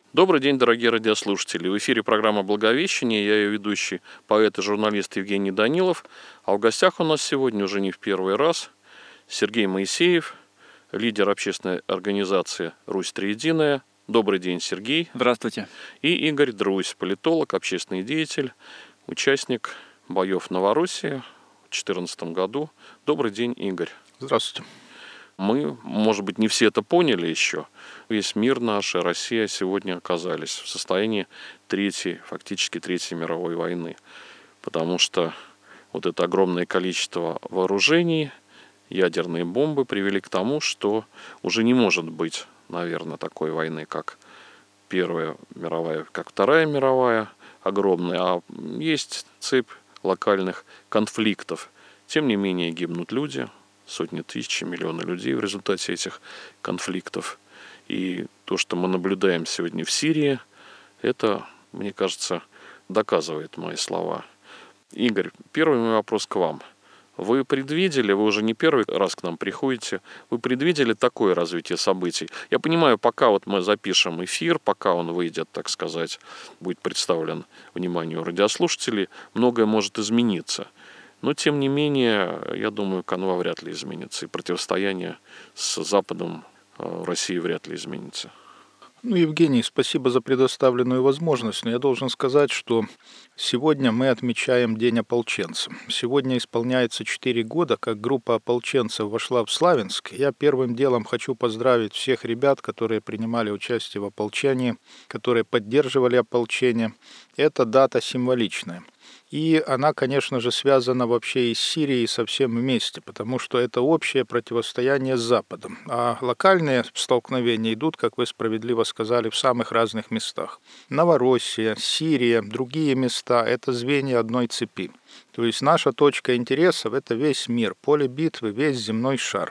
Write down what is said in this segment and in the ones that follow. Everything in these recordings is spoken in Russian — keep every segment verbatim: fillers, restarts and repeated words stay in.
Добрый день, дорогие радиослушатели. В эфире программа «Благовещение». Я ее ведущий, поэт и журналист Евгений Данилов. А в гостях у нас сегодня уже не в первый раз Сергей Моисеев, лидер общественной организации «Русь Триединая». Добрый день, Сергей. Здравствуйте. И Игорь Друзь, политолог, общественный деятель, участник боев Новороссии в две тысячи четырнадцатом году. Добрый день, Игорь. Здравствуйте. Мы, может быть, не все это поняли еще. Весь мир наш и Россия сегодня оказались в состоянии третьей, фактически третьей мировой войны. Потому что вот это огромное количество вооружений, ядерные бомбы привели к тому, что уже не может быть, наверное, такой войны, как Первая мировая, как Вторая мировая, огромная. А есть цепь локальных конфликтов. Тем не менее гибнут люди. Сотни тысяч, миллионы людей в результате этих конфликтов. И то, что мы наблюдаем сегодня в Сирии, это, мне кажется, доказывает мои слова. Игорь, первый мой вопрос к вам. Вы предвидели, вы уже не первый раз к нам приходите, вы предвидели такое развитие событий? Я понимаю, пока вот мы запишем эфир, пока он выйдет, так сказать, будет представлен вниманию радиослушателей, многое может измениться. Но, тем не менее, я думаю, канва вряд ли изменится. И противостояние с Западом в России вряд ли изменится. Ну, Евгений, спасибо за предоставленную возможность. Но я должен сказать, что сегодня мы отмечаем День ополченца. Сегодня исполняется четыре года, как группа ополченцев вошла в Славянск. Я первым делом хочу поздравить всех ребят, которые принимали участие в ополчении, которые поддерживали ополчение. Эта дата символичная. И она, конечно же, связана вообще и с Сирией со всем вместе, потому что это общее противостояние с Западом. А локальные столкновения идут, как вы справедливо сказали, в самых разных местах. Новороссия, Сирия, другие места – это звенья одной цепи. То есть наша точка интересов – это весь мир, поле битвы, весь земной шар.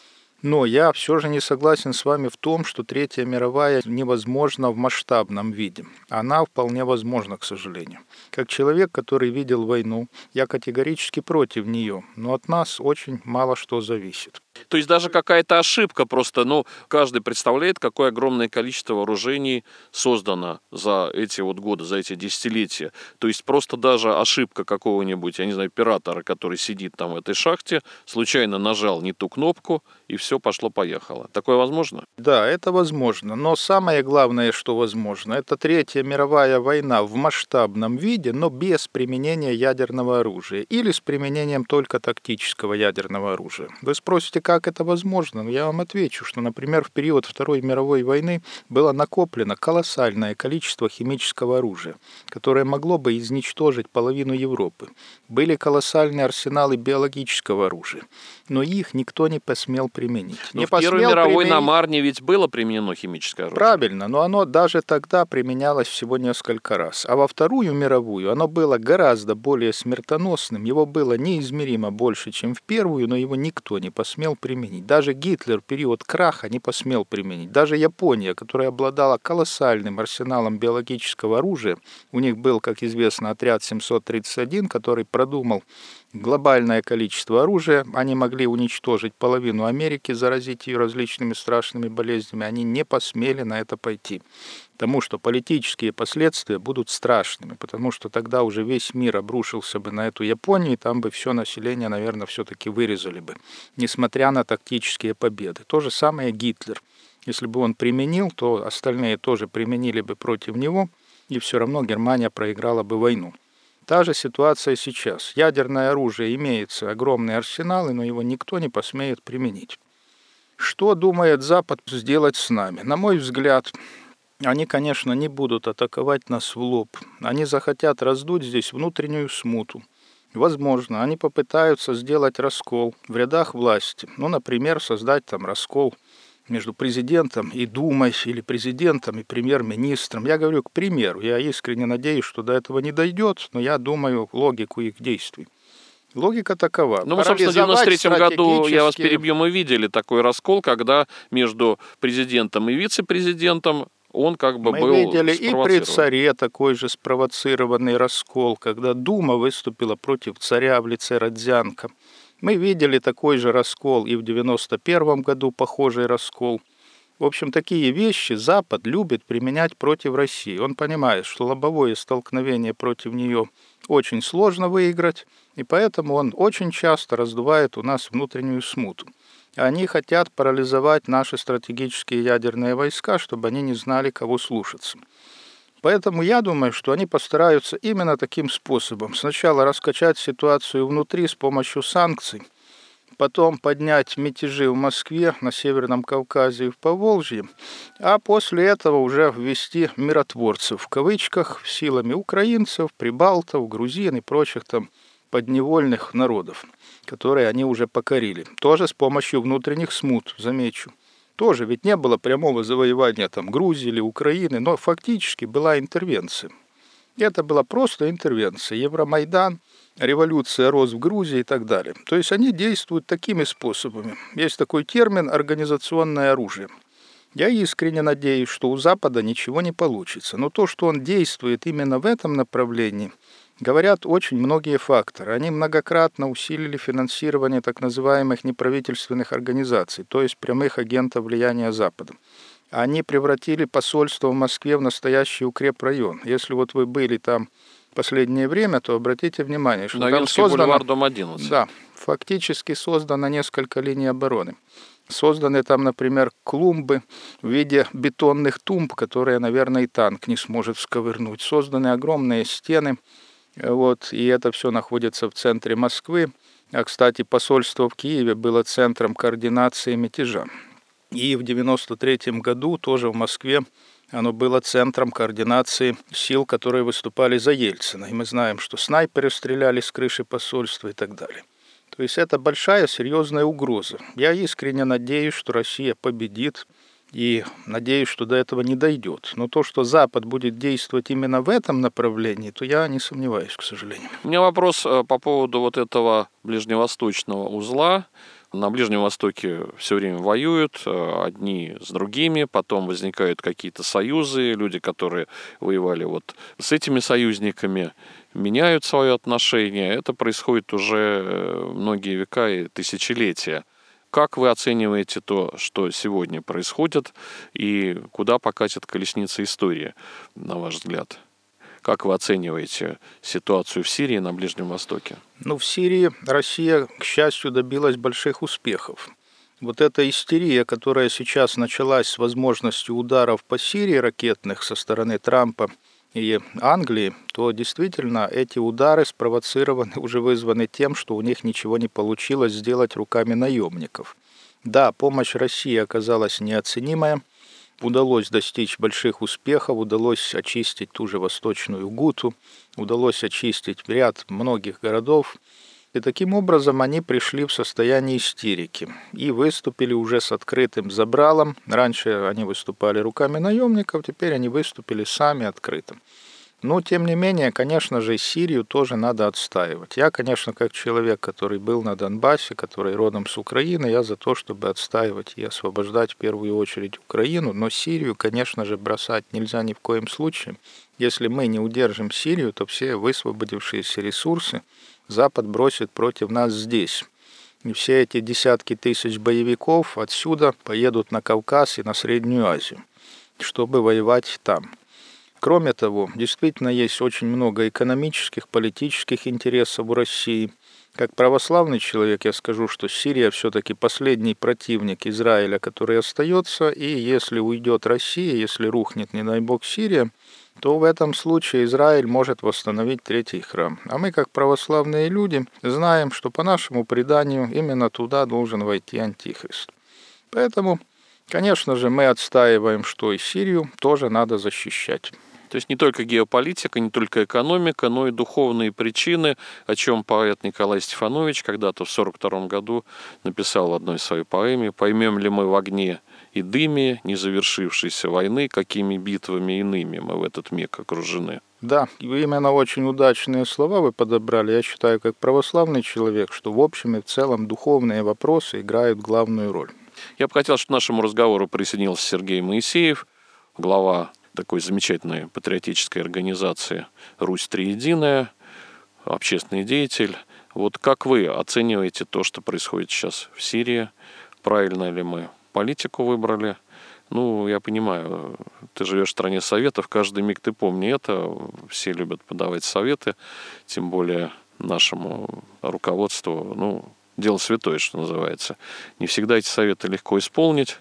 Но я все же не согласен с вами в том, что Третья мировая невозможна в масштабном виде. Она вполне возможна, к сожалению. Как человек, который видел войну, я категорически против нее, но от нас очень мало что зависит. То есть даже какая-то ошибка просто, ну, каждый представляет, какое огромное количество вооружений создано за эти вот годы, за эти десятилетия. То есть просто даже ошибка какого-нибудь, я не знаю, оператора, который сидит там в этой шахте, случайно нажал не ту кнопку, и все пошло-поехало. Такое возможно? Да, это возможно. Но самое главное, что возможно, это Третья мировая война в масштабном виде, но без применения ядерного оружия. Или с применением только тактического ядерного оружия. Вы спросите, как это возможно? Я вам отвечу, что, например, в период Второй мировой войны было накоплено колоссальное количество химического оружия, которое могло бы изничтожить половину Европы. Были колоссальные арсеналы биологического оружия, но их никто не посмел применить. Но не в Первой мировой применить... на Марне ведь было применено химическое оружие. Правильно, но оно даже тогда применялось всего несколько раз. А во Вторую мировую оно было гораздо более смертоносным, его было неизмеримо больше, чем в Первую, но его никто не посмел применить. Даже Гитлер в период краха не посмел применить. Даже Япония, которая обладала колоссальным арсеналом биологического оружия, у них был, как известно, отряд семьсот тридцать один, который продумал глобальное количество оружия, они могли уничтожить половину Америки, заразить ее различными страшными болезнями, они не посмели на это пойти. Потому что политические последствия будут страшными, потому что тогда уже весь мир обрушился бы на эту Японию, и там бы все население, наверное, все-таки вырезали бы, несмотря на тактические победы. То же самое Гитлер. Если бы он применил, то остальные тоже применили бы против него, и все равно Германия проиграла бы войну. Та же ситуация сейчас. Ядерное оружие имеется, огромные арсеналы, но его никто не посмеет применить. Что думает Запад сделать с нами? На мой взгляд, они, конечно, не будут атаковать нас в лоб. Они захотят раздуть здесь внутреннюю смуту. Возможно, они попытаются сделать раскол в рядах власти. Ну, например, создать там раскол между президентом и Думой, или президентом и премьер-министром. Я говорю, к примеру, я искренне надеюсь, что до этого не дойдет, но я думаю логику их действий. Логика такова. Ну, мы, собственно, в девяносто третьем году, я вас перебью, мы видели такой раскол, когда между президентом и вице-президентом он как бы мы был видели и при царе такой же спровоцированный раскол, когда Дума выступила против царя в лице Родзянко. Мы видели такой же раскол и в девяносто первом году, похожий раскол. В общем, такие вещи Запад любит применять против России. Он понимает, что лобовое столкновение против нее очень сложно выиграть, и поэтому он очень часто раздувает у нас внутреннюю смуту. Они хотят парализовать наши стратегические ядерные войска, чтобы они не знали, кого слушаться. Поэтому я думаю, что они постараются именно таким способом. Сначала раскачать ситуацию внутри с помощью санкций, потом поднять мятежи в Москве, на Северном Кавказе и в Поволжье, а после этого уже ввести миротворцев, в кавычках, силами украинцев, прибалтов, грузин и прочих там подневольных народов, которые они уже покорили. Тоже с помощью внутренних смут, замечу. Тоже ведь не было прямого завоевания там Грузии или Украины, но фактически была интервенция. Это была просто интервенция. Евромайдан, революция рос в Грузии и так далее. То есть они действуют такими способами. Есть такой термин «организационное оружие». Я искренне надеюсь, что у Запада ничего не получится. Но то, что он действует именно в этом направлении, говорят очень многие факторы. Они многократно усилили финансирование так называемых неправительственных организаций, то есть прямых агентов влияния Запада. Они превратили посольство в Москве в настоящий укрепрайон. Если вот вы были там в последнее время, то обратите внимание, что там создано... бульвар, дом одиннадцать. Да, фактически создано несколько линий обороны. Созданы там, например, клумбы в виде бетонных тумб, которые, наверное, и танк не сможет сковырнуть. Созданы огромные стены, вот, и это все находится в центре Москвы. А, кстати, посольство в Киеве было центром координации мятежа. И в девяносто третьем году тоже в Москве оно было центром координации сил, которые выступали за Ельцина. И мы знаем, что снайперы стреляли с крыши посольства и так далее. То есть это большая, серьезная угроза. Я искренне надеюсь, что Россия победит, и надеюсь, что до этого не дойдет. Но то, что Запад будет действовать именно в этом направлении, то я не сомневаюсь, к сожалению. У меня вопрос по поводу вот этого ближневосточного узла. На Ближнем Востоке все время воюют одни с другими, потом возникают какие-то союзы, люди, которые воевали вот с этими союзниками, меняют свое отношение. Это происходит уже многие века и тысячелетия. Как вы оцениваете то, что сегодня происходит, и куда покатит колесница истории, на ваш взгляд? Как вы оцениваете ситуацию в Сирии и на Ближнем Востоке? Ну, в Сирии Россия, к счастью, добилась больших успехов. Вот эта истерия, которая сейчас началась с возможностью ударов по Сирии ракетных со стороны Трампа и Англии, то действительно эти удары спровоцированы, уже вызваны тем, что у них ничего не получилось сделать руками наемников. Да, помощь России оказалась неоценимая. Удалось достичь больших успехов, удалось очистить ту же Восточную Гуту, удалось очистить ряд многих городов. И таким образом они пришли в состояние истерики и выступили уже с открытым забралом. Раньше они выступали руками наемников, теперь они выступили сами открыто. Но, тем не менее, конечно же, Сирию тоже надо отстаивать. Я, конечно, как человек, который был на Донбассе, который родом с Украины, я за то, чтобы отстаивать и освобождать в первую очередь Украину, но Сирию, конечно же, бросать нельзя ни в коем случае. Если мы не удержим Сирию, то все высвободившиеся ресурсы Запад бросит против нас здесь. И все эти десятки тысяч боевиков отсюда поедут на Кавказ и на Среднюю Азию, чтобы воевать там. Кроме того, действительно есть очень много экономических, политических интересов у России. Как православный человек я скажу, что Сирия все-таки последний противник Израиля, который остается, и если уйдет Россия, если рухнет, не дай бог, Сирия, то в этом случае Израиль может восстановить третий храм. А мы, как православные люди, знаем, что по нашему преданию именно туда должен войти Антихрист. Поэтому, конечно же, мы отстаиваем, что и Сирию тоже надо защищать. То есть не только геополитика, не только экономика, но и духовные причины, о чем поэт Николай Стефанович когда-то в сорок втором году написал в одной своей поэме: «Поймем ли мы в огне и дыме незавершившейся войны, какими битвами иными мы в этот миг окружены». Да, именно очень удачные слова вы подобрали. Я считаю, как православный человек, что в общем и в целом духовные вопросы играют главную роль. Я бы хотел, чтобы к нашему разговору присоединился Сергей Моисеев, глава такой замечательной патриотической организации «Русь Триединая», общественный деятель. Вот как вы оцениваете то, что происходит сейчас в Сирии? Правильно ли мы политику выбрали Ну, я понимаю, ты живешь в стране советов, каждый миг ты помни это, все любят подавать советы, тем более нашему руководству, ну, дело святое, что называется. Не всегда эти советы легко исполнить,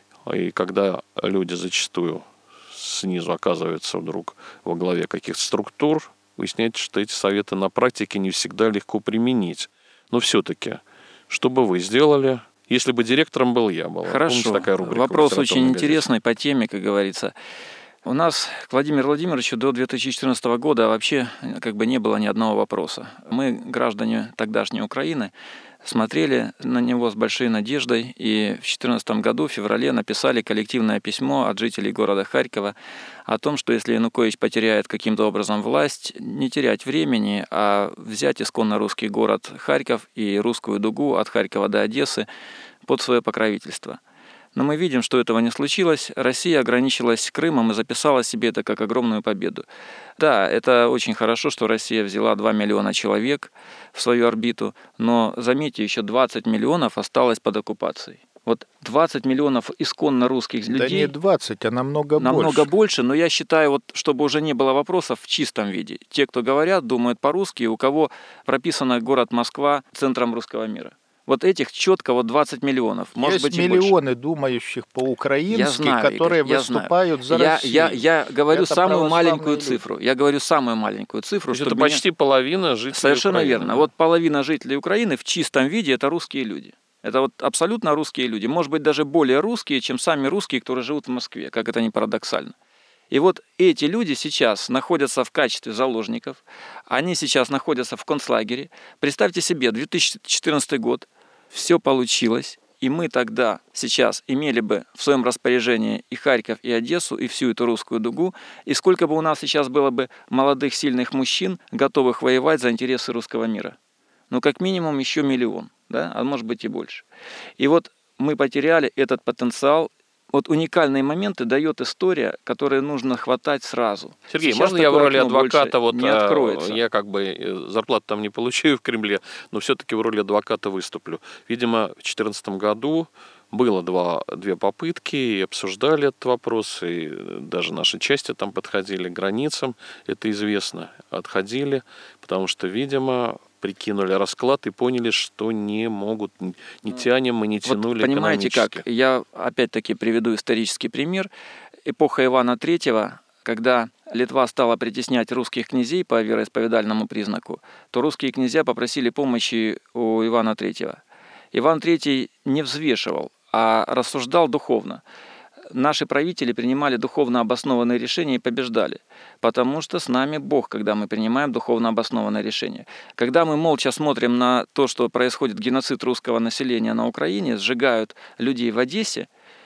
и когда люди зачастую снизу оказываются вдруг во главе каких-то структур, выясняется, что эти советы на практике не всегда легко применить. Но все-таки, что бы вы сделали, если бы директором был я? Была. Хорошо. Помните, такая рубрика Вопрос очень газете? интересный по теме, как говорится. У нас к Владимиру Владимировичу до две тысячи четырнадцатого года вообще как бы не было ни одного вопроса. Мы, граждане тогдашней Украины, смотрели на него с большой надеждой и в две тысячи четырнадцатом году, в феврале, написали коллективное письмо от жителей города Харькова о том, что если Янукович потеряет каким-то образом власть, не терять времени, а взять исконно русский город Харьков и русскую дугу от Харькова до Одессы под свое покровительство. Но мы видим, что этого не случилось. Россия ограничилась Крымом и записала себе это как огромную победу. Да, это очень хорошо, что Россия взяла два миллиона человек в свою орбиту, но, заметьте, еще двадцать миллионов осталось под оккупацией. Вот двадцать миллионов исконно русских людей... Да не двадцать, а намного, намного больше. больше, но я считаю, вот, чтобы уже не было вопросов в чистом виде. Те, кто говорят, думают по-русски, у кого прописано город Москва центром русского мира. Вот этих четко вот двадцать миллионов, может Есть быть и миллионы, больше. думающих по-украински, Я знаю, которые Игорь, я выступают знаю. за я, Россию. Я, я говорю Это самую маленькую православные люди. цифру. Я говорю самую маленькую цифру. То есть это меня... почти половина жителей Совершенно Украины. верно. Вот половина жителей Украины в чистом виде – это русские люди. Это вот абсолютно русские люди. Может быть, даже более русские, чем сами русские, которые живут в Москве, как это ни парадоксально. И вот эти люди сейчас находятся в качестве заложников. Они сейчас находятся в концлагере. Представьте себе, две тысячи четырнадцатый год. Все получилось, и мы тогда, сейчас, имели бы в своем распоряжении и Харьков, и Одессу, и всю эту русскую дугу, и сколько бы у нас сейчас было бы молодых, сильных мужчин, готовых воевать за интересы русского мира. Ну, как минимум, еще миллион, да, а может быть и больше. И вот мы потеряли этот потенциал. Вот уникальные моменты дает история, которые нужно хватать сразу. Сергей, Сейчас можно я в роли окно адвоката, вот не откроется. Я как бы зарплату там не получаю в Кремле, но все-таки в роли адвоката выступлю. Видимо, в две тысячи четырнадцатом году было два, две попытки, и обсуждали этот вопрос, и даже наши части там подходили к границам, это известно, отходили, потому что, видимо, прикинули расклад и поняли, что не могут, не тянем мы, не тянули вот понимаете экономически. Как? Я опять-таки приведу исторический пример. Эпоха Ивана Третьего, когда Литва стала притеснять русских князей по вероисповедальному признаку, то русские князья попросили помощи у Ивана Третьего. Иван Третий не взвешивал, а рассуждал духовно. Наши правители принимали духовно обоснованные решения и побеждали, потому что с нами Бог, когда мы принимаем духовно обоснованное решение. Когда мы молча смотрим на то, что происходит геноцид русского населения на Украине, сжигают людей в Одессе,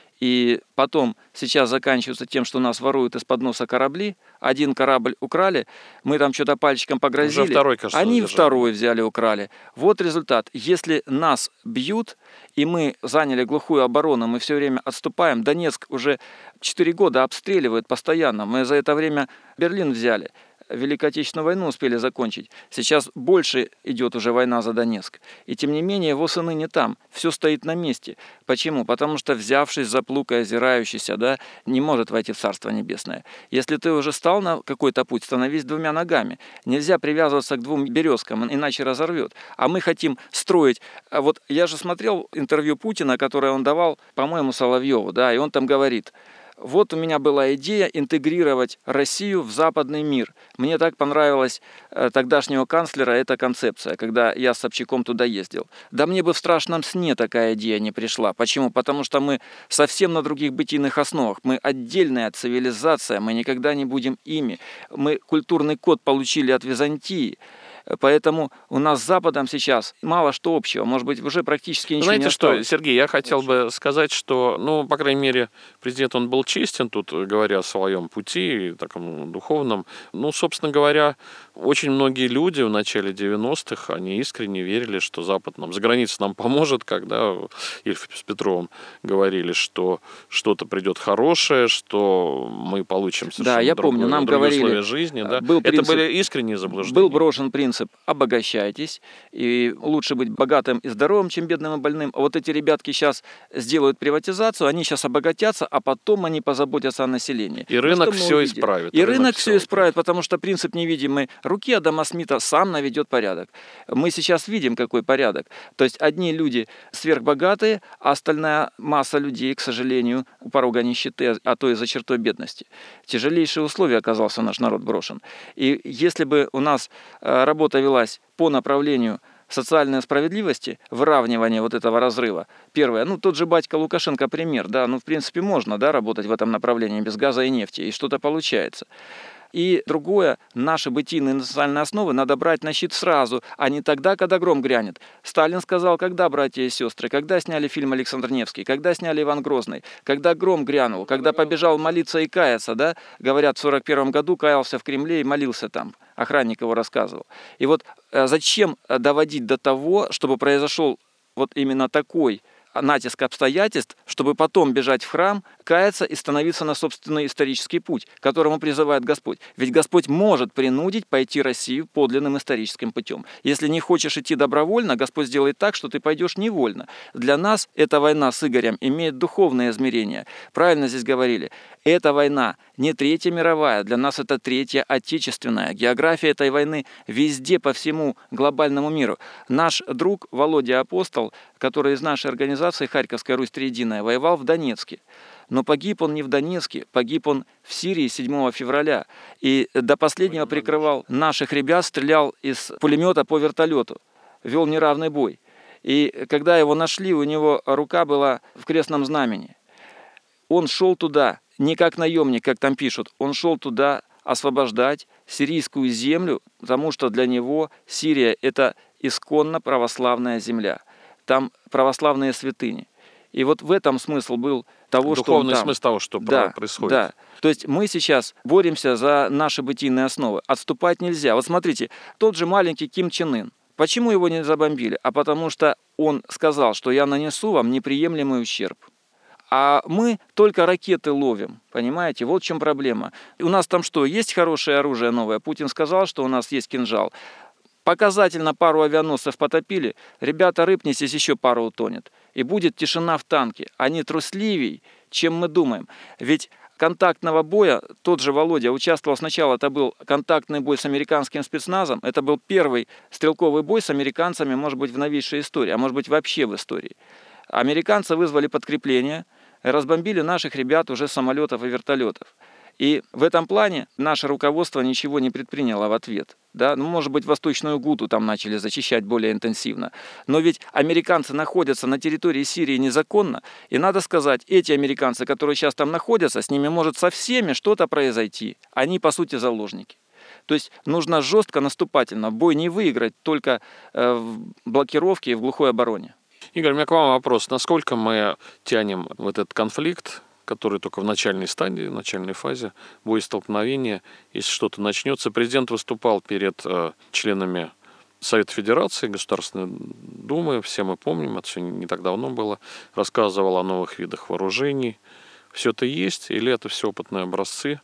и потом сейчас заканчивается тем, что нас воруют из-под носа корабли. Один корабль украли, мы там что-то пальчиком погрозили, уже второй, кажется, они задержали. Второй взяли, украли. Вот результат. Если нас бьют, и мы заняли глухую оборону, мы все время отступаем. Донецк уже четыре года обстреливают постоянно. Мы за это время Берлин взяли. Великую Отечественную войну успели закончить. Сейчас больше идет уже война за Донецк. И тем не менее его сыны не там. Все стоит на месте. Почему? Потому что взявшись за плуг и озирающийся, да, не может войти в Царство Небесное. Если ты уже стал на какой-то путь, становись двумя ногами. Нельзя привязываться к двум березкам, иначе разорвет. А мы хотим строить. А вот я же смотрел интервью Путина, которое он давал, по-моему, Соловьеву, да, и он там говорит: вот у меня была идея интегрировать Россию в западный мир. Мне так понравилась э, тогдашнего канцлера эта концепция, когда я с Собчаком туда ездил. Да мне бы в страшном сне такая идея не пришла. Почему? Потому что мы совсем на других бытийных основах. Мы отдельная цивилизация, мы никогда не будем ими. Мы культурный код получили от Византии. Поэтому у нас с Западом сейчас мало что общего, может быть, уже практически ничего Знаете не осталось. что, Сергей, я хотел бы сказать, что, ну, по крайней мере, президент, он был честен тут, говоря о своем пути, таком духовном. Ну, собственно говоря, очень многие люди в начале девяностых, они искренне верили, что Запад нам, за границей нам поможет, когда Ильф с Петровым говорили, что что-то придет хорошее, что мы получим совершенно Да, я другое, помню, нам другие говорили, условия жизни. Да? был Это принцип, были искренние заблуждения. был брошен принцип принцип «обогащайтесь», и лучше быть богатым и здоровым, чем бедным и больным. А вот эти ребятки сейчас сделают приватизацию, они сейчас обогатятся, а потом они позаботятся о населении. И рынок все увидели? исправит. И рынок, рынок все исправит, потому что принцип невидимой руки Адама Смита сам наведет порядок. Мы сейчас видим, какой порядок. То есть одни люди сверхбогатые, а остальная масса людей, к сожалению, у порога нищеты, а то и за чертой бедности. Тяжелейшие условия оказался наш народ брошен. И если бы у нас работа велась по направлению социальной справедливости, выравнивания вот этого разрыва. Первое, ну тот же батька Лукашенко пример, да, ну в принципе можно, да, работать в этом направлении без газа и нефти, и что-то получается. И другое, наши бытийные национальные основы надо брать на щит сразу, а не тогда, когда гром грянет. Сталин сказал, когда, братья и сестры, когда сняли фильм «Александр Невский», когда сняли «Иван Грозный», когда гром грянул, когда побежал молиться и каяться, да, говорят, в сорок первом году каялся в Кремле и молился там. Охранник его рассказывал. И вот зачем доводить до того, чтобы произошел вот именно такой натиск обстоятельств, чтобы потом бежать в храм, каяться и становиться на собственный исторический путь, к которому призывает Господь. Ведь Господь может принудить пойти Россию подлинным историческим путем. Если не хочешь идти добровольно, Господь сделает так, что ты пойдешь невольно. Для нас эта война с Игорем имеет духовное измерение. Правильно здесь говорили. Эта война не Третья мировая, для нас это Третья отечественная. География этой войны везде по всему глобальному миру. Наш друг Володя Апостол, который из нашей организации Харьковская Русь Триединая, воевал в Донецке. Но погиб он не в Донецке, погиб он в Сирии седьмого февраля. И до последнего прикрывал наших ребят, стрелял из пулемета по вертолету, вел неравный бой. И когда его нашли, у него рука была в крестном знамени. Он шел туда не как наемник, как там пишут, он шел туда освобождать сирийскую землю, потому что для него Сирия – это исконно православная земля. Там православные святыни. И вот в этом смысл был того, Духовный что он там. смысл того, что да, происходит. Да. То есть мы сейчас боремся за наши бытийные основы. Отступать нельзя. Вот смотрите, тот же маленький Ким Чен Ын. Почему его не забомбили? А потому что он сказал, что я нанесу вам неприемлемый ущерб. А мы только ракеты ловим, понимаете? Вот в чем проблема. У нас там что, есть хорошее оружие новое? Путин сказал, что у нас есть кинжал. Показательно пару авианосцев потопили. Ребята, рыпнитесь, еще пару утонет. И будет тишина в танке. Они трусливей, чем мы думаем. Ведь контактного боя тот же Володя участвовал сначала, это был контактный бой с американским спецназом. Это был первый стрелковый бой с американцами, может быть, в новейшей истории, а может быть, вообще в истории. Американцы вызвали подкрепление, разбомбили наших ребят уже с самолетов и вертолетов. И в этом плане наше руководство ничего не предприняло в ответ. Да? Ну, может быть, Восточную Гуту там начали зачищать более интенсивно. Но ведь американцы находятся на территории Сирии незаконно. И надо сказать, эти американцы, которые сейчас там находятся, с ними может со всеми что-то произойти. Они, по сути, заложники. То есть нужно жестко, наступательно. Бой не выиграть только э, в блокировке и в глухой обороне. Игорь, у меня к вам вопрос. Насколько мы тянем в этот конфликт, который только в начальной стадии, в начальной фазе боестолкновения, если что-то начнется? Президент выступал перед э, членами Совета Федерации, Государственной Думы, все мы помним, это все не так давно было, рассказывал о новых видах вооружений. Все это есть или это все опытные образцы?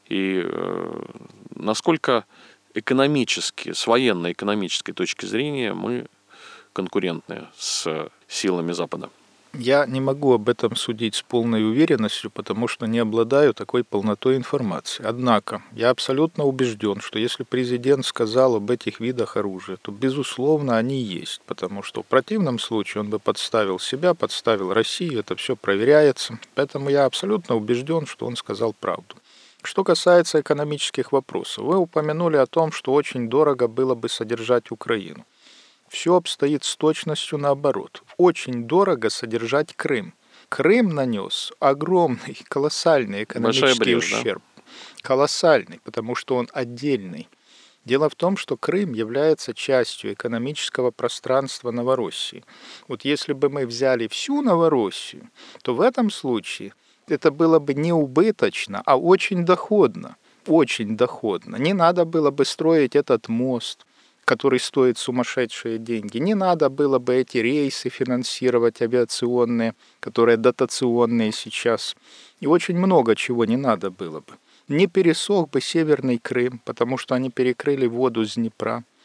И э, насколько экономически, с военно-экономической точки зрения мы конкурентны с силами Запада? Я не могу об этом судить с полной уверенностью, потому что не обладаю такой полнотой информации. Однако я абсолютно убежден, что если президент сказал об этих видах оружия, то, безусловно, они есть, потому что в противном случае он бы подставил себя, подставил Россию, это все проверяется. Поэтому я абсолютно убежден, что он сказал правду. Что касается экономических вопросов, вы упомянули о том, что очень дорого было бы содержать Украину. Все обстоит с точностью наоборот. Очень дорого содержать Крым. Крым нанес огромный, колоссальный экономический брешь, ущерб. Да? Колоссальный, потому что он отдельный. Дело в том, что Крым является частью экономического пространства Новороссии. Вот если бы мы взяли всю Новороссию, то в этом случае это было бы не убыточно, а очень доходно. Очень доходно. Не надо было бы строить этот мост, который стоит сумасшедшие деньги. Не надо было бы эти рейсы финансировать авиационные, которые дотационные сейчас. И очень много чего не надо было бы. Не пересох бы Северный Крым, потому что они перекрыли воду с Днепра.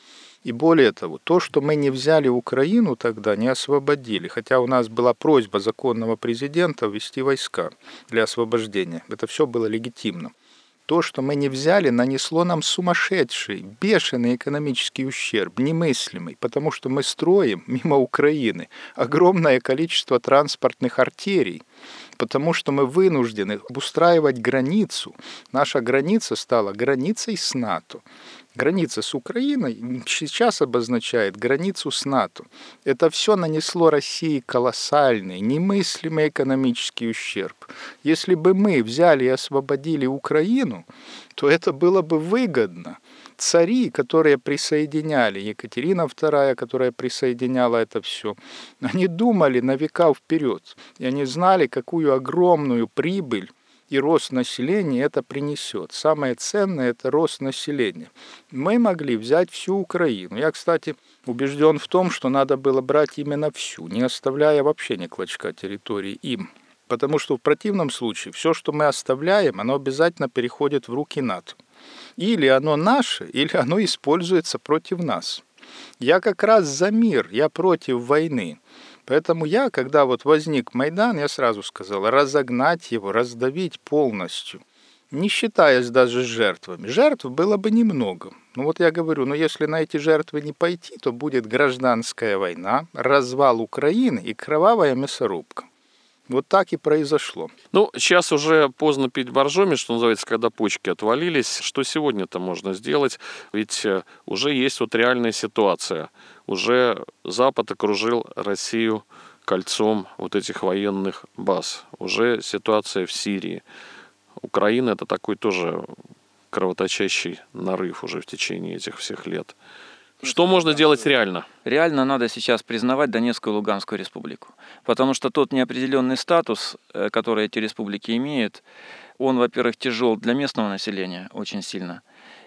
И более того, то, что мы не взяли Украину тогда, не освободили, хотя у нас была просьба законного президента ввести войска для освобождения, это все было легитимно. То, что мы не взяли, нанесло нам сумасшедший, бешеный экономический ущерб, немыслимый, потому что мы строим мимо Украины огромное количество транспортных артерий, потому что мы вынуждены обустраивать границу. Наша граница стала границей с НАТО. Граница с Украиной сейчас обозначает границу с НАТО. Это все нанесло России колоссальный, немыслимый экономический ущерб. Если бы мы взяли и освободили Украину, то это было бы выгодно. Цари, которые присоединяли, Екатерина вторая, которая присоединяла это все, они думали на века вперед. И они знали, какую огромную прибыль и рост населения это принесет. Самое ценное – это рост населения. Мы могли взять всю Украину. Я, кстати, убежден в том, что надо было брать именно всю, не оставляя вообще ни клочка территории им. Потому что в противном случае все, что мы оставляем, оно обязательно переходит в руки НАТО. Или оно наше, или оно используется против нас. Я как раз за мир, я против войны. Поэтому я, когда вот возник Майдан, я сразу сказал, разогнать его, раздавить полностью, не считаясь даже с жертвами. Жертв было бы немного. Ну вот я говорю, ну если на эти жертвы не пойти, то будет гражданская война, развал Украины и кровавая мясорубка. Вот так и произошло. Ну, сейчас уже поздно пить боржоми, что называется, когда почки отвалились. Что сегодня-то можно сделать? Ведь уже есть вот реальная ситуация. Уже Запад окружил Россию кольцом вот этих военных баз. Уже ситуация в Сирии. Украина – это такой тоже кровоточащий нарыв уже в течение этих всех лет. Что можно делать реально? Реально надо сейчас признавать Донецкую и Луганскую республику. Потому что тот неопределенный статус, который эти республики имеют, он, во-первых, тяжел для местного населения очень сильно.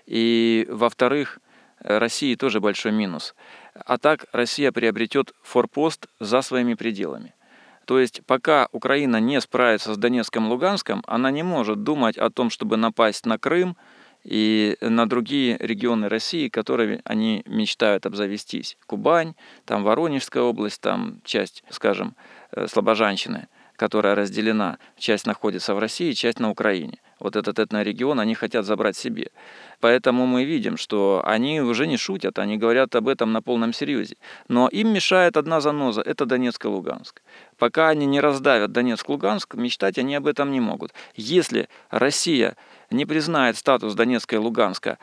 И, во-вторых, России тоже большой минус. А так Россия приобретет форпост за своими пределами. То есть пока Украина не справится с Донецком и Луганском, она не может думать о том, чтобы напасть на Крым и на другие регионы России, которыми они мечтают обзавестись. Кубань, там Воронежская область, там часть, скажем, Слобожанщины, которая разделена. Часть находится в России, часть на Украине. Вот этот этнорегион они хотят забрать себе. Поэтому мы видим, что они уже не шутят, они говорят об этом на полном серьезе. Но им мешает одна заноза – это Донецк и Луганск. Пока они не раздавят Донецк и Луганск, мечтать они об этом не могут. Если Россия не признает статус Донецка и Луганска,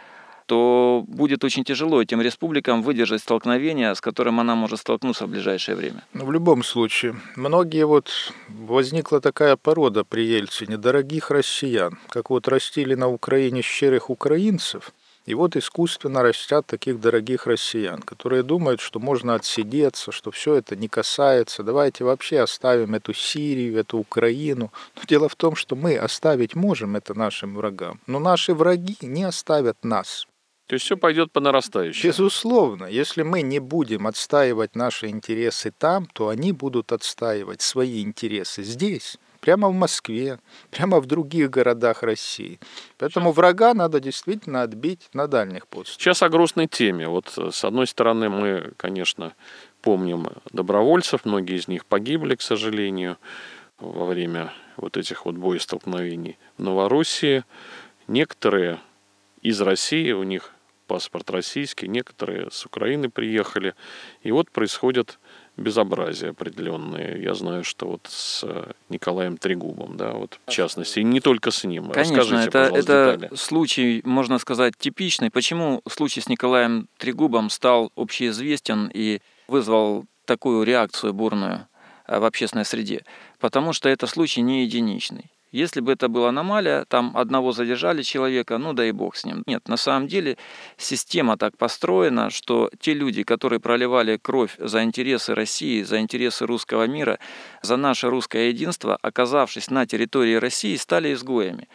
то будет очень тяжело этим республикам выдержать столкновение, с которым она может столкнуться в ближайшее время. Ну, в любом случае, многие вот, возникла такая порода при Ельцине дорогих россиян, как вот растили на Украине щирых украинцев, и вот искусственно растят таких дорогих россиян, которые думают, что можно отсидеться, что все это не касается, давайте вообще оставим эту Сирию, эту Украину. Но дело в том, что мы оставить можем это нашим врагам, но наши враги не оставят нас. То есть все пойдет по нарастающей. Безусловно, если мы не будем отстаивать наши интересы там, то они будут отстаивать свои интересы здесь, прямо в Москве, прямо в других городах России. Поэтому врага надо действительно отбить на дальних подступах. Сейчас о грустной теме. Вот с одной стороны мы, конечно, помним добровольцев, многие из них погибли, к сожалению, во время вот этих вот боестолкновений в Новороссии. Некоторые из России, у них паспорт российский, некоторые с Украины приехали. И вот происходят безобразия определенные. Я знаю, что вот с Николаем Трегубом, да, вот в частности, и не только с ним. Конечно, Расскажите, это, это детали. случай, можно сказать, типичный. Почему случай с Николаем Трегубом стал общеизвестен и вызвал такую реакцию бурную в общественной среде? Потому что это случай не единичный. Если бы это была аномалия, там одного задержали человека, ну да и бог с ним. Нет, на самом деле система так построена, что те люди, которые проливали кровь за интересы России, за интересы русского мира, за наше русское единство, оказавшись на территории России, стали изгоями.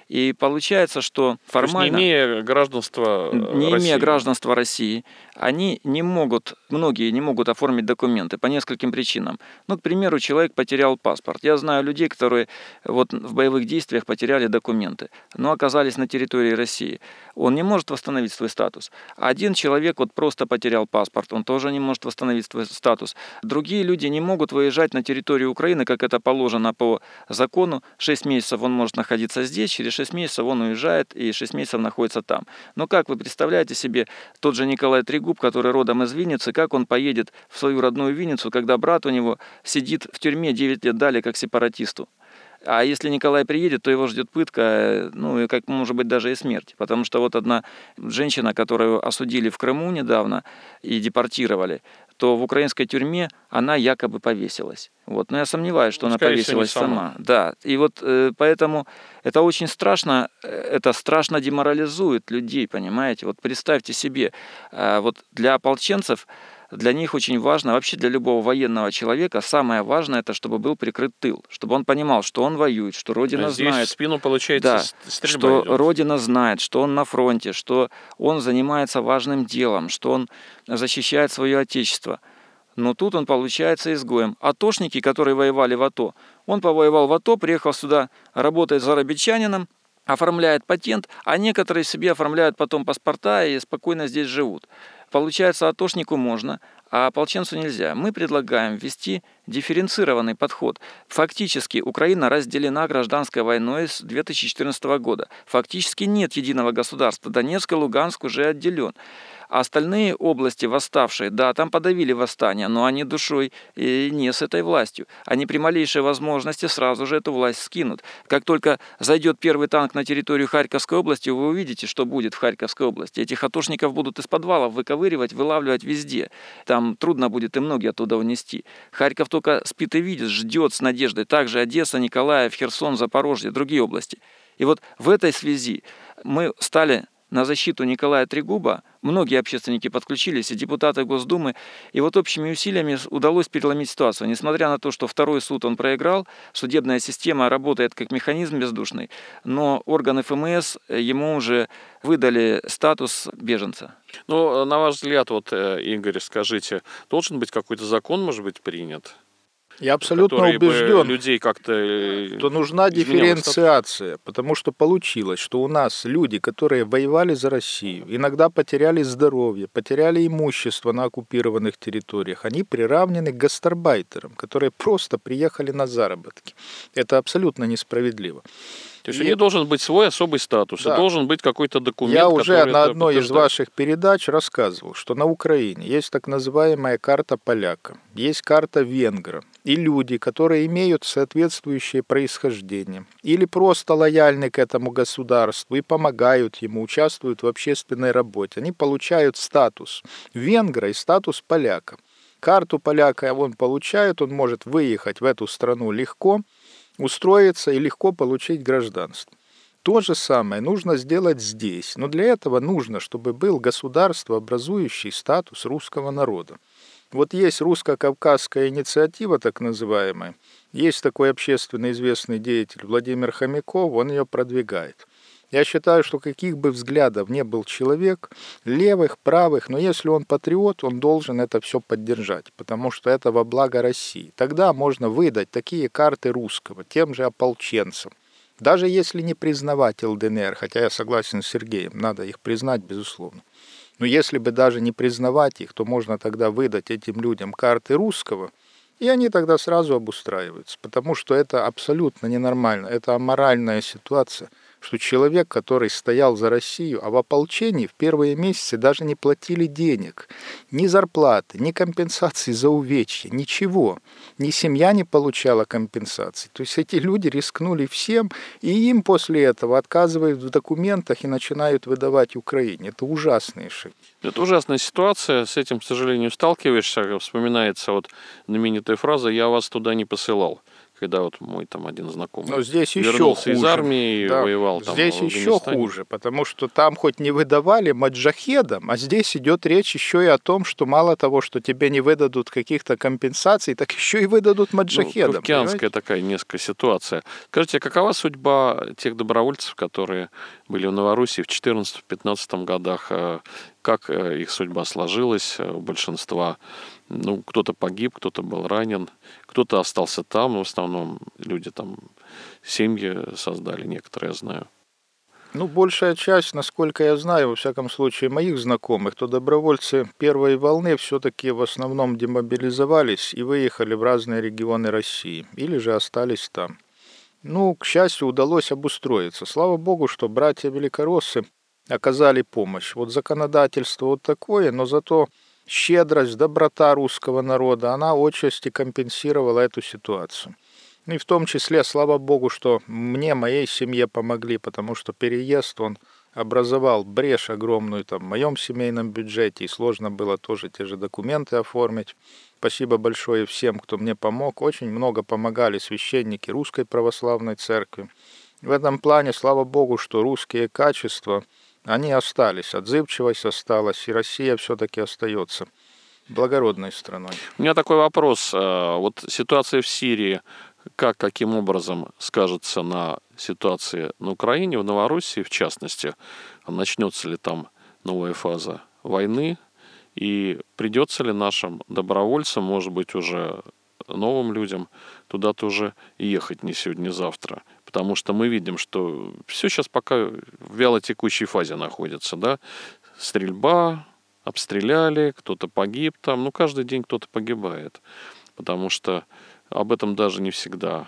И получается, что формально... То есть не имея гражданства Не России. имея гражданства России, они не могут, многие не могут оформить документы по нескольким причинам. Ну, к примеру, человек потерял паспорт. Я знаю людей, которые вот в боевых действиях потеряли документы, но оказались на территории России. Он не может восстановить свой статус. Один человек вот просто потерял паспорт, он тоже не может восстановить свой статус. Другие люди не могут выезжать на территорию Украины, как это положено по закону. Шесть месяцев он может находиться здесь, через шесть месяцев он уезжает и шесть месяцев находится там. Но как вы представляете себе, тот же Николай Трегуб, который родом из Винницы, как он поедет в свою родную Винницу, когда брат у него сидит в тюрьме, девять лет дали как сепаратисту? А если Николай приедет, то его ждет пытка, ну и как может быть даже и смерть. Потому что вот одна женщина, которую осудили в Крыму недавно и депортировали, то в украинской тюрьме она якобы повесилась. Вот. Но я сомневаюсь, что ну, она повесилась всего, сама. сама. Да. И вот э, поэтому это очень страшно, это страшно деморализует людей, понимаете? Вот представьте себе, э, вот для ополченцев, для них очень важно, вообще для любого военного человека, самое важное, это чтобы был прикрыт тыл, чтобы он понимал, что он воюет, что Родина а здесь знает. в спину, получается, Да, стрельба что идет. Родина знает, что он на фронте, что он занимается важным делом, что он защищает свое отечество. Но тут он получается изгоем. Атошники, которые воевали в АТО, он повоевал в АТО, приехал сюда, работает зарабичанином, оформляет патент, а некоторые себе оформляют потом паспорта и спокойно здесь живут. Получается, атошнику можно, а ополченцу нельзя. Мы предлагаем ввести дифференцированный подход. Фактически Украина разделена гражданской войной с две тысячи четырнадцатого года. Фактически нет единого государства. Донецк и Луганск уже отделен. А остальные области восставшие, да, там подавили восстание, но они душой и не с этой властью. Они при малейшей возможности сразу же эту власть скинут. Как только зайдет первый танк на территорию Харьковской области, вы увидите, что будет в Харьковской области. Этих атошников будут из подвалов выковыривать, вылавливать везде. Там трудно будет и ноги оттуда унести. Харьков только спит и видит, ждет с надеждой. Также Одесса, Николаев, Херсон, Запорожье, другие области. И вот в этой связи мы стали на защиту Николая Трегуба, многие общественники подключились, и депутаты Госдумы, и вот общими усилиями удалось переломить ситуацию. Несмотря на то, что второй суд он проиграл, судебная система работает как механизм бездушный, но органы эф эм эс ему уже выдали статус беженца. Ну, на ваш взгляд, вот, Игорь, скажите, должен быть какой-то закон, может быть, принят? Я абсолютно убежден, людей как-то что нужна дифференциация, потому что получилось, что у нас люди, которые воевали за Россию, иногда потеряли здоровье, потеряли имущество на оккупированных территориях, они приравнены к гастарбайтерам, которые просто приехали на заработки. Это абсолютно несправедливо. То есть и... у них должен быть свой особый статус, да. И должен быть какой-то документ, Я уже на одной подтверждает. из ваших передач рассказывал, что на Украине есть так называемая карта поляка, есть карта венгра, и люди, которые имеют соответствующее происхождение, или просто лояльны к этому государству и помогают ему, участвуют в общественной работе, они получают статус венгра и статус поляка. Карту поляка он получает, он может выехать в эту страну легко, устроиться и легко получить гражданство. То же самое нужно сделать здесь, но для этого нужно, чтобы был государствообразующий статус русского народа. Вот есть русско-кавказская инициатива, так называемая, есть такой общественно известный деятель Владимир Хомяков, он ее продвигает. Я считаю, что каких бы взглядов не был человек, левых, правых, но если он патриот, он должен это все поддержать, потому что это во благо России. Тогда можно выдать такие карты русского тем же ополченцам. Даже если не признавать эл дэ эн эр, хотя я согласен с Сергеем, надо их признать, безусловно. Но если бы даже не признавать их, то можно тогда выдать этим людям карты русского, и они тогда сразу обустраиваются, потому что это абсолютно ненормально, это аморальная ситуация, что человек, который стоял за Россию, а в ополчении в первые месяцы даже не платили денег, ни зарплаты, ни компенсации за увечья, ничего, ни семья не получала компенсации. То есть эти люди рискнули всем, и им после этого отказывают в документах и начинают выдавать Украине. Это ужасные шаги. Это ужасная ситуация, с этим, к сожалению, сталкиваешься. Вспоминается вот знаменитая фраза «я вас туда не посылал». когда вот мой там один знакомый Но здесь еще вернулся хуже. из армии и Да, воевал там здесь в еще Афганистане. хуже, потому что там хоть не выдавали маджахедам, а здесь идет речь еще и о том, что мало того, что тебе не выдадут каких-то компенсаций, так еще и выдадут Ну, маджахедам. кавказская понимаете? такая несколько ситуация. Скажите, а какова судьба тех добровольцев, которые были в Новороссии в четырнадцатом-пятнадцатом годах? А Как э, их судьба сложилась? У большинства, ну, кто-то погиб, кто-то был ранен, кто-то остался там, но в основном люди там семьи создали, некоторые, я знаю. Ну, большая часть, насколько я знаю, во всяком случае, моих знакомых, то добровольцы первой волны все-таки в основном демобилизовались и выехали в разные регионы России, или же остались там. Ну, к счастью, удалось обустроиться. Слава богу, что братья великороссы оказали помощь. Вот законодательство вот такое, но зато щедрость, доброта русского народа, она отчасти компенсировала эту ситуацию. Ну и в том числе, слава богу, что мне, моей семье помогли, потому что переезд, он образовал брешь огромную там в моем семейном бюджете, и сложно было тоже те же документы оформить. Спасибо большое всем, кто мне помог. Очень много помогали священники Русской Православной Церкви. В этом плане, слава богу, что русские качества, они остались, отзывчивость осталась, и Россия все-таки остается благородной страной. У меня такой вопрос. А, Вот ситуация в Сирии, как, каким образом скажется на ситуации на Украине, в Новороссии в частности? Начнется ли там новая фаза войны? И придется ли нашим добровольцам, может быть, уже новым людям туда тоже ехать не сегодня, не завтра? Потому что мы видим, что все сейчас пока в вялотекущей фазе находится, да? Стрельба, обстреляли, кто-то погиб там, ну, каждый день кто-то погибает. Потому что об этом даже не всегда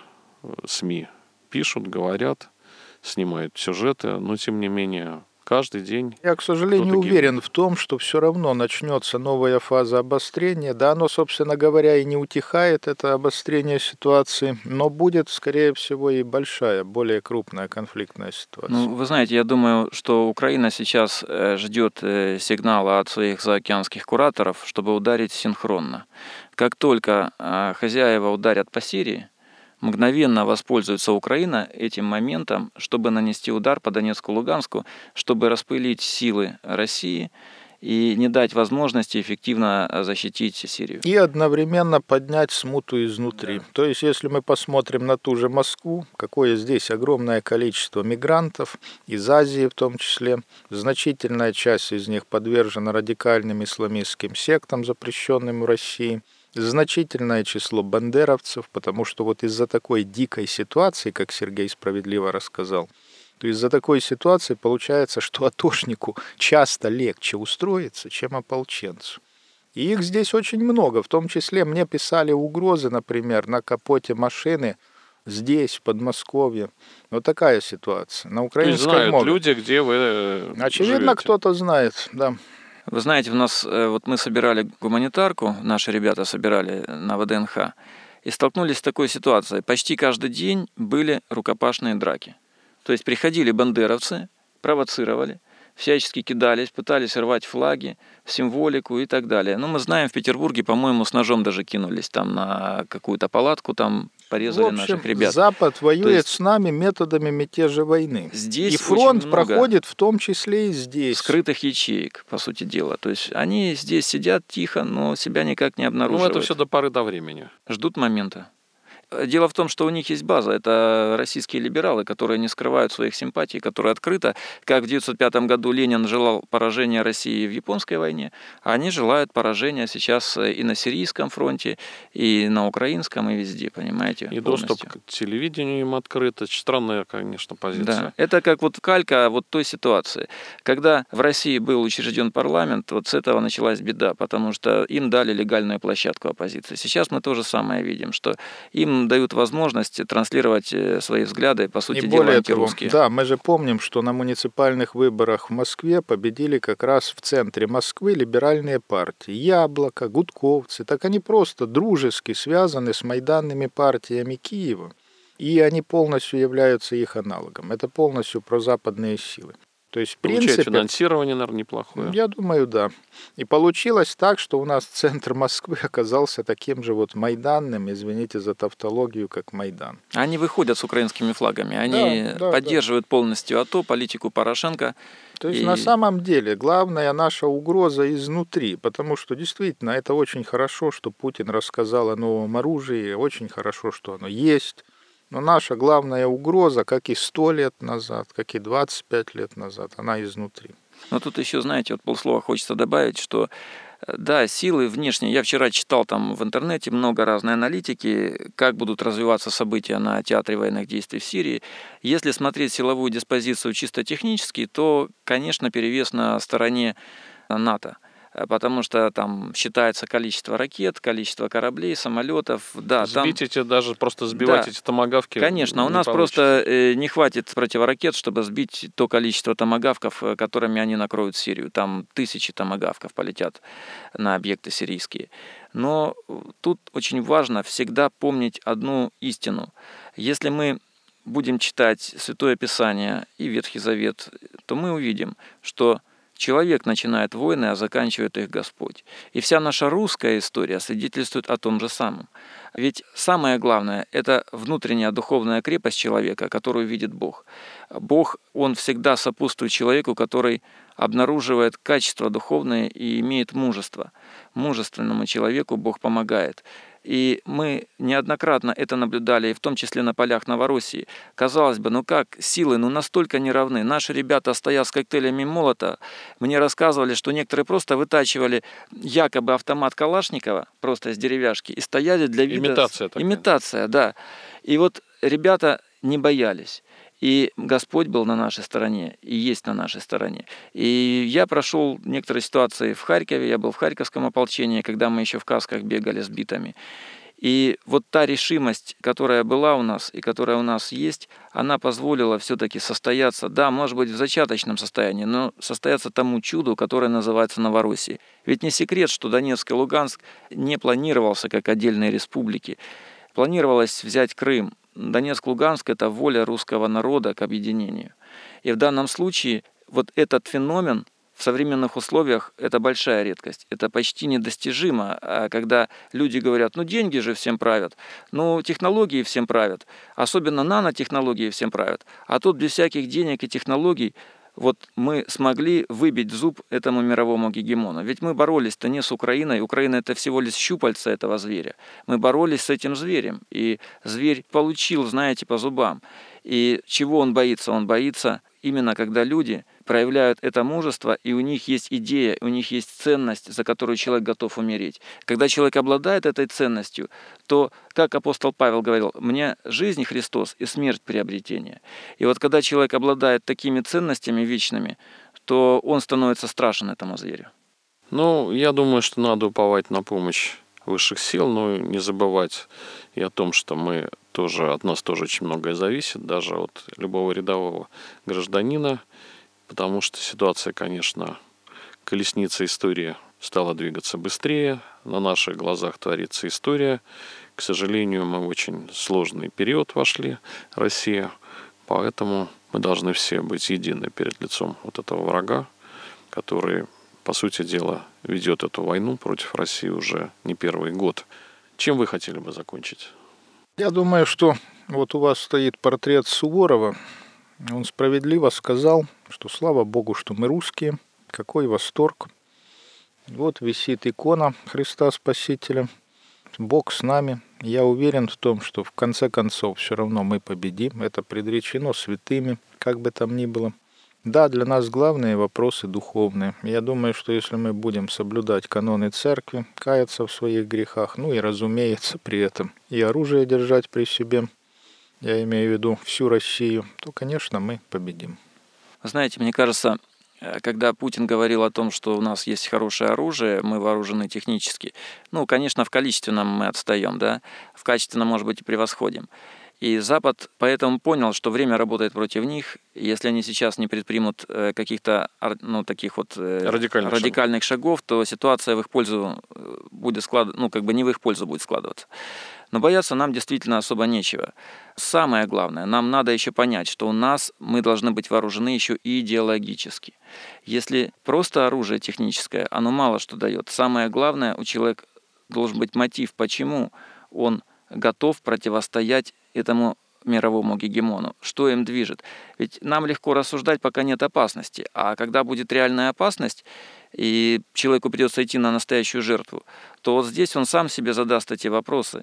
СМИ пишут, говорят, снимают сюжеты, но тем не менее каждый день Я, к сожалению, кто-то уверен гибнет. в том, что все равно начнется новая фаза обострения. Да, оно, собственно говоря, и не утихает, это обострение ситуации, но будет, скорее всего, и большая, более крупная конфликтная ситуация. Ну, вы знаете, я думаю, что Украина сейчас э, ждет э, сигнала от своих заокеанских кураторов, чтобы ударить синхронно. Как только э, хозяева ударят по Сирии, мгновенно воспользуется Украина этим моментом, чтобы нанести удар по Донецку, Луганску, чтобы распылить силы России и не дать возможности эффективно защитить Сирию. И одновременно поднять смуту изнутри. Да. То есть, если мы посмотрим на ту же Москву, какое здесь огромное количество мигрантов, из Азии в том числе, значительная часть из них подвержена радикальным исламистским сектам, запрещенным в России, значительное число бандеровцев, потому что вот из-за такой дикой ситуации, как Сергей справедливо рассказал, то из-за такой ситуации получается, что атошнику часто легче устроиться, чем ополченцу. И их здесь очень много, в том числе мне писали угрозы, например, на капоте машины здесь, в Подмосковье. Вот такая ситуация. На То есть украинской знают мове. люди, где вы э, Очевидно, живете. кто-то знает, да. Вы знаете, у нас э, вот мы собирали гуманитарку, наши ребята собирали на ВДНХ, и столкнулись с такой ситуацией. Почти каждый день были рукопашные драки. То есть приходили бандеровцы, провоцировали, всячески кидались, пытались рвать флаги, символику и так далее. Но мы знаем, в Петербурге, по-моему, с ножом даже кинулись там на какую-то палатку, там порезали В общем, наших ребят. Запад воюет есть с нами методами мятежа войны. здесь И фронт очень много проходит в том числе и здесь. скрытых ячеек, по сути дела. То есть они здесь сидят тихо, но себя никак не Ну, обнаруживают. это все до поры до времени. Ждут момента. Дело в том, что у них есть база. Это российские либералы, которые не скрывают своих симпатий, которые открыто, как в девятьсот пятом году Ленин желал поражения России в японской войне, а они желают поражения сейчас и на Сирийском фронте, и на украинском, и везде, понимаете? И полностью. доступ к телевидению им открыт. Это странная, конечно, позиция. Да, это как вот калька вот той ситуации. Когда в России был учрежден парламент, вот с этого началась беда, потому что им дали легальную площадку оппозиции. Сейчас мы то же самое видим, что им дают возможность транслировать свои взгляды, по сути Не дела, более того, антирусские. да, мы же помним, что на муниципальных выборах в Москве победили как раз в центре Москвы либеральные партии. Яблоко, Гудковцы, так они просто дружески связаны с майданными партиями Киева. И они полностью являются их аналогом. Это полностью прозападные силы. То есть, в Получает принципе, финансирование, наверное, неплохое. я думаю, да. И получилось так, что у нас центр Москвы оказался таким же вот майданным, извините за тавтологию, как Майдан. Они выходят с украинскими флагами, они Да, да, поддерживают полностью АТО, политику Порошенко. То есть И- на самом деле главная наша угроза изнутри, потому что действительно это очень хорошо, что Путин рассказал о новом оружии, очень хорошо, что оно есть. Но наша главная угроза, как и сто лет назад, как и двадцать пять лет назад, она изнутри. Но тут еще, знаете, вот полслова хочется добавить, что э, да, силы внешние. Я вчера читал там в интернете много разной аналитики, как будут развиваться события на театре военных действий в Сирии. Если смотреть силовую диспозицию чисто технически, то, конечно, перевес на стороне НАТО. Потому что там считается количество ракет, количество кораблей, самолетов. Да, Сбить там... эти, даже просто сбивать Да. эти томагавки Конечно, у не нас получится. просто э, не хватит противоракет, чтобы сбить то количество томагавков, э, которыми они накроют Сирию. Там тысячи томагавков полетят на объекты сирийские. Но тут очень важно всегда помнить одну истину. Если мы будем читать Святое Писание и Ветхий Завет, то мы увидим, что человек начинает войны, а заканчивает их Господь. И вся наша русская история свидетельствует о том же самом. Ведь самое главное – это внутренняя духовная крепость человека, которую видит Бог. Бог, Он всегда сопутствует человеку, который обнаруживает качества духовные и имеет мужество. Мужественному человеку Бог помогает. И мы неоднократно это наблюдали, и в том числе на полях Новороссии. Казалось бы, ну как, силы ну настолько неравны. Наши ребята стоят с коктейлями молота. Мне рассказывали, что некоторые просто вытачивали якобы автомат Калашникова, просто из деревяшки, и стояли для вида... Имитация такая. Имитация, да. И вот ребята не боялись. И Господь был на нашей стороне, и есть на нашей стороне. И я прошел некоторые ситуации в Харькове, я был в Харьковском ополчении, когда мы еще в касках бегали с битами. И вот та решимость, которая была у нас и которая у нас есть, она позволила все-таки состояться, да, может быть, в зачаточном состоянии, но состояться тому чуду, которое называется Новороссией. Ведь не секрет, что Донецк и Луганск не планировался как отдельные республики. Планировалось взять Крым. Донецк, Луганск – это воля русского народа к объединению. И в данном случае вот этот феномен в современных условиях – это большая редкость. Это почти недостижимо, когда люди говорят, ну деньги же всем правят, ну технологии всем правят, особенно нанотехнологии всем правят. А тут без всяких денег и технологий вот мы смогли выбить зуб этому мировому гегемону. Ведь мы боролись-то не с Украиной. Украина – это всего лишь щупальца этого зверя. Мы боролись с этим зверем. И зверь получил, знаете, по зубам. И чего он боится? Он боится именно, когда люди проявляют это мужество, и у них есть идея, у них есть ценность, за которую человек готов умереть. Когда человек обладает этой ценностью, то, как апостол Павел говорил, «Мне жизнь Христос и смерть приобретение». И вот когда человек обладает такими ценностями вечными, то он становится страшен этому зверю. Ну, я думаю, что надо уповать на помощь высших сил, но не забывать и о том, что мы тоже, от нас тоже очень многое зависит, даже от любого рядового гражданина, потому что ситуация, конечно, колесница истории стала двигаться быстрее, на наших глазах творится история. К сожалению, мы в очень сложный период вошли, Россия, поэтому мы должны все быть едины перед лицом вот этого врага, который, по сути дела, ведет эту войну против России уже не первый год. Чем вы хотели бы закончить? Я думаю, что вот у вас стоит портрет Суворова. Он справедливо сказал, что слава Богу, что мы русские. Какой восторг. Вот висит икона Христа Спасителя. Бог с нами. Я уверен в том, что в конце концов все равно мы победим. Это предречено святыми, как бы там ни было. Да, для нас главные вопросы духовные. Я думаю, что если мы будем соблюдать каноны церкви, каяться в своих грехах, ну и, разумеется, при этом и оружие держать при себе, я имею в виду всю Россию, то, конечно, мы победим. Знаете, мне кажется, когда Путин говорил о том, что у нас есть хорошее оружие, мы вооружены технически, ну, конечно, в количественном мы отстаем, да, в качественном, может быть, и превосходим. И Запад поэтому понял, что время работает против них. Если они сейчас не предпримут каких-то ну, таких вот радикальных, радикальных шагов. шагов, то ситуация в их пользу будет склад... ну, как бы не в их пользу будет складываться. Но бояться нам действительно особо нечего. Самое главное, нам надо еще понять, что у нас мы должны быть вооружены еще и идеологически. Если просто оружие техническое, оно мало что дает. Самое главное, у человека должен быть мотив, почему он готов противостоять этому мировому гегемону. Что им движет? Ведь нам легко рассуждать, пока нет опасности. А когда будет реальная опасность, и человеку придется идти на настоящую жертву, то вот здесь он сам себе задаст эти вопросы.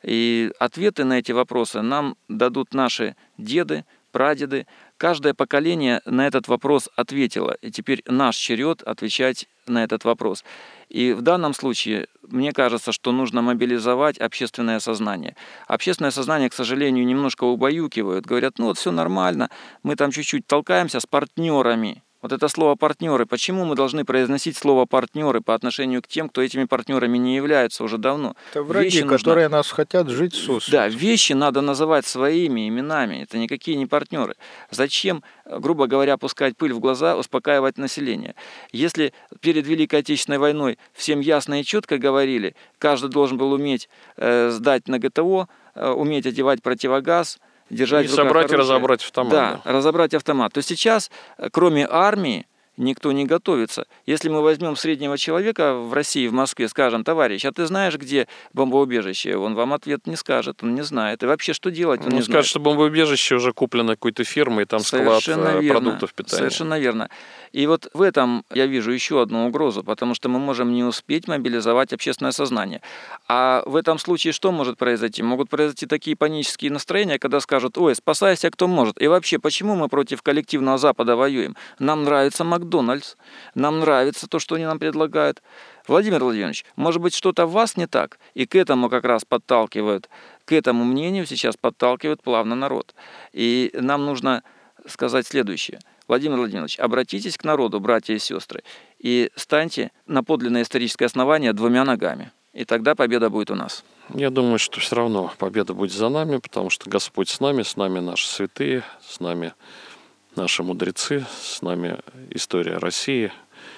И ответы на эти вопросы нам дадут наши деды, прадеды. Каждое поколение на этот вопрос ответило. И теперь наш черед отвечать на этот вопрос. И в данном случае, мне кажется, что нужно мобилизовать общественное сознание. Общественное сознание, к сожалению, немножко убаюкивают. Говорят, ну вот все нормально, мы там чуть-чуть толкаемся с партнерами. Вот это слово «партнеры». Почему мы должны произносить слово «партнеры» по отношению к тем, кто этими партнерами не являются уже давно? Это враги, вещи которые нужно... нас хотят жить сосветом. Да, вещи надо называть своими именами. Это никакие не партнеры. Зачем, грубо говоря, пускать пыль в глаза, успокаивать население? Если перед Великой Отечественной войной всем ясно и четко говорили, каждый должен был уметь э, сдать на ГТО, э, уметь одевать противогаз, держать и собрать оружие. И разобрать автомат. Да, да, разобрать автомат. То сейчас, кроме армии, никто не готовится. Если мы возьмем среднего человека в России, в Москве, скажем, товарищ, а ты знаешь, где бомбоубежище? Он вам ответ не скажет, он не знает. И вообще, что делать, он, он не скажет, знает. что бомбоубежище уже куплено какой-то фирмой, и там Совершенно склад верно. продуктов питания. Совершенно верно. И вот в этом я вижу еще одну угрозу, потому что мы можем не успеть мобилизовать общественное сознание. А в этом случае что может произойти? Могут произойти такие панические настроения, когда скажут, ой, спасайся, кто может. И вообще, почему мы против коллективного Запада воюем? Нам нравится Макдональдс, нам нравится то, что они нам предлагают. Владимир Владимирович, может быть, что-то в вас не так? И к этому как раз подталкивают, к этому мнению сейчас подталкивает плавно народ. И нам нужно сказать следующее. Владимир Владимирович, обратитесь к народу, братья и сестры, и станьте на подлинное историческое основание двумя ногами. И тогда победа будет у нас. Я думаю, что все равно победа будет за нами, потому что Господь с нами, с нами наши святые, с нами наши мудрецы, с нами история России.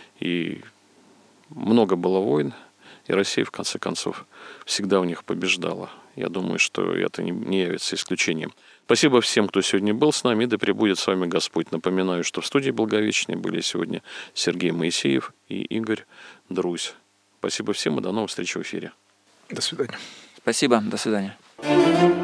И много было войн, и Россия, в конце концов, всегда у них побеждала. Я думаю, что это не явится исключением. Спасибо всем, кто сегодня был с нами, да пребудет с вами Господь. Напоминаю, что в студии Благовещения были сегодня Сергей Моисеев и Игорь Друзь. Спасибо всем и до новых встреч в эфире. До свидания. Спасибо, до свидания.